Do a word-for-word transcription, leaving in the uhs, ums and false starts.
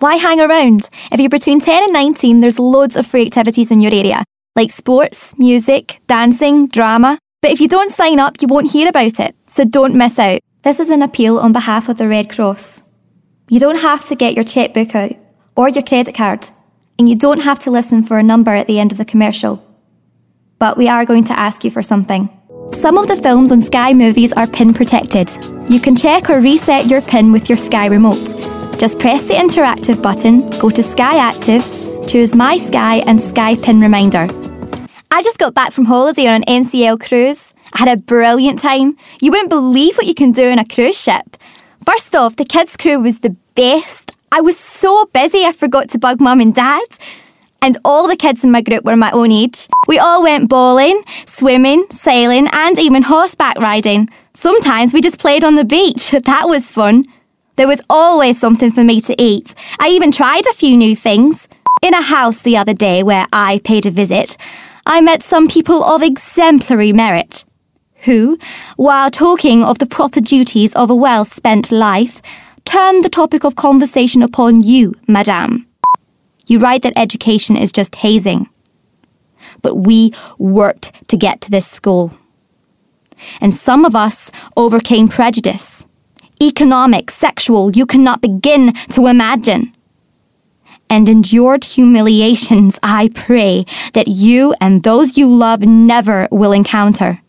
Why hang around? If you're between ten and nineteen, there's loads of free activities in your area, like sports, music, dancing, drama. But if you don't sign up, you won't hear about it, so don't miss out. This is an appeal on behalf of the Red Cross. You don't have to get your checkbook out or your credit card, and you don't have to listen for a number at the end of the commercial. But we are going to ask you for something. Some of the films on Sky Movies are PIN protected. You can check or reset your PIN with your Sky remote. Just press the interactive button, go to Sky Active, choose My Sky and Sky PIN Reminder. I just got back from holiday on an N C L cruise. I had a brilliant time. You wouldn't believe what you can do on a cruise ship. First off, the kids' crew was the best. I was so busy I forgot to bug Mum and Dad. And all the kids in my group were my own age. We all went bowling, swimming, sailing and even horseback riding. Sometimes we just played on the beach. That was fun. There was always something for me to eat. I even tried a few new things. In a house the other day where I paid a visit, I met some people of exemplary merit, who, while talking of the proper duties of a well-spent life, turned the topic of conversation upon you, madame. You write that education is just hazing. But we worked to get to this school. And some of us overcame prejudice. Economic, sexual, you cannot begin to imagine. And endured humiliations I pray that you and those you love never will encounter.